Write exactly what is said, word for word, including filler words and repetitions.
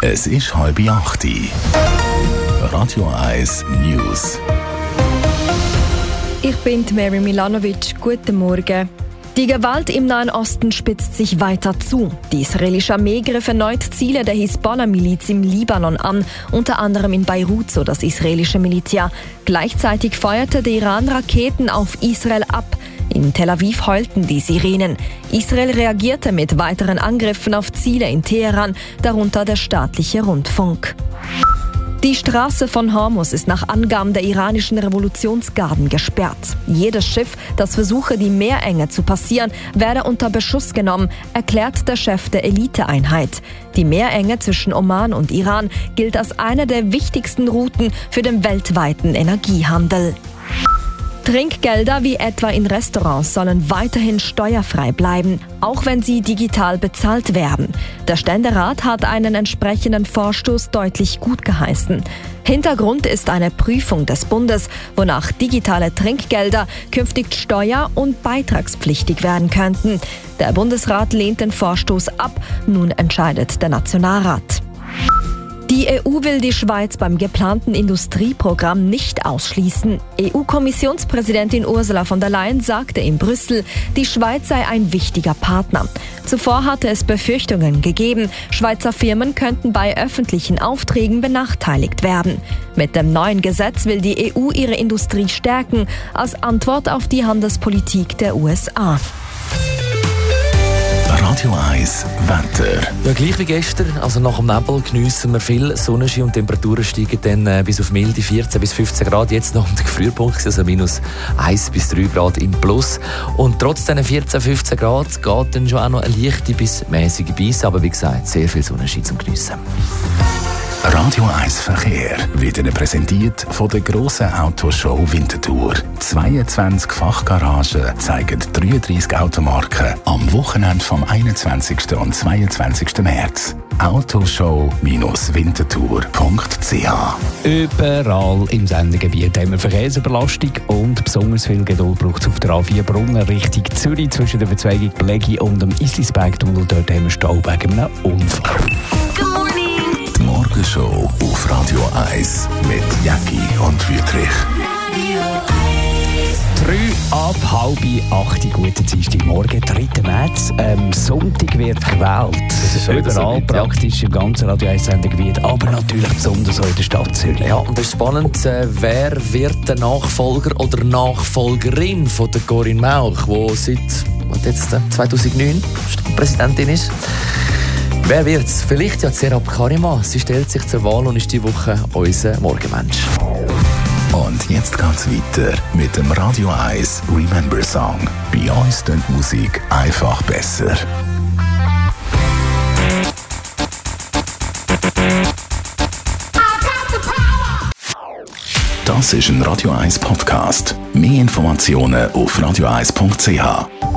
Es ist halb acht. Radio eins News. Ich bin Mary Milanovic. Guten Morgen. Die Gewalt im Nahen Osten spitzt sich weiter zu. Die israelische Armee griff erneut Ziele der Hisbollah-Miliz im Libanon an, unter anderem in Beirut, so das israelische Militär. Gleichzeitig feuerte der Iran Raketen auf Israel ab. In Tel Aviv heulten die Sirenen. Israel reagierte mit weiteren Angriffen auf Ziele in Teheran, darunter der staatliche Rundfunk. Die Straße von Hormuz ist nach Angaben der iranischen Revolutionsgarden gesperrt. Jedes Schiff, das versuche, die Meerenge zu passieren, werde unter Beschuss genommen, erklärt der Chef der Eliteeinheit. Die Meerenge zwischen Oman und Iran gilt als eine der wichtigsten Routen für den weltweiten Energiehandel. Trinkgelder wie etwa in Restaurants sollen weiterhin steuerfrei bleiben, auch wenn sie digital bezahlt werden. Der Ständerat hat einen entsprechenden Vorstoß deutlich gutgeheißen. Hintergrund ist eine Prüfung des Bundes, wonach digitale Trinkgelder künftig steuer- und beitragspflichtig werden könnten. Der Bundesrat lehnt den Vorstoß ab, nun entscheidet der Nationalrat. Die E U will die Schweiz beim geplanten Industrieprogramm nicht ausschließen. E U-Kommissionspräsidentin Ursula von der Leyen sagte in Brüssel, die Schweiz sei ein wichtiger Partner. Zuvor hatte es Befürchtungen gegeben, Schweizer Firmen könnten bei öffentlichen Aufträgen benachteiligt werden. Mit dem neuen Gesetz will die E U ihre Industrie stärken, als Antwort auf die Handelspolitik der U S A. Radio eins Wetter. Ja, gleich wie gestern, also nach dem Nebel geniessen wir viel Sonnenschein und Temperaturen steigen dann äh, bis auf milde vierzehn bis fünfzehn Grad. Jetzt noch um den Gefrierpunkt, also minus eins bis drei Grad im Plus. Und trotz diesen vierzehn, fünfzehn Grad geht dann schon auch noch eine leichte bis mäßige Beise, aber wie gesagt, sehr viel Sonnenschein zum Geniessen. Radio eins Verkehr wird Ihnen präsentiert von der grossen Autoshow Winterthur. zweiundzwanzig Fachgaragen zeigen dreiunddreissig Automarken am Wochenende vom einundzwanzigsten und zweiundzwanzigsten März. autoshow Bindestrich winterthur Punkt c h. Überall im Sendegebiet haben wir Verkehrsüberlastung und besonders viel Geduld braucht es auf der A vier Brunnen Richtung Zürich zwischen der Verzweigung Blegi und dem Islisberg-Tunnel. Dort haben wir Stau wegen einem Unfall. Die Morgenshow auf Radio eins mit Jacki und Wüthrich. Drei ab halb acht, guten Dienstagmorgen, dritter März. Ähm, Sonntag wird gewählt. Überall so praktisch, ja. Im ganzen Radio eins Sendegebiet, aber natürlich besonders auch in der Stadt Zürich. Ja, und es ist spannend, äh, wer wird der Nachfolger oder Nachfolgerin von der Corinne Mauch, die seit und jetzt, äh, zweitausendneun Präsidentin ist. Wer wird's? Vielleicht ja Serap Karima. Sie stellt sich zur Wahl und ist diese Woche unser Morgenmensch. Und jetzt geht's weiter mit dem Radio eins Remember Song. Bei uns klingt Musik einfach besser. Das ist ein Radio eins Podcast. Mehr Informationen auf radio eins Punkt c h.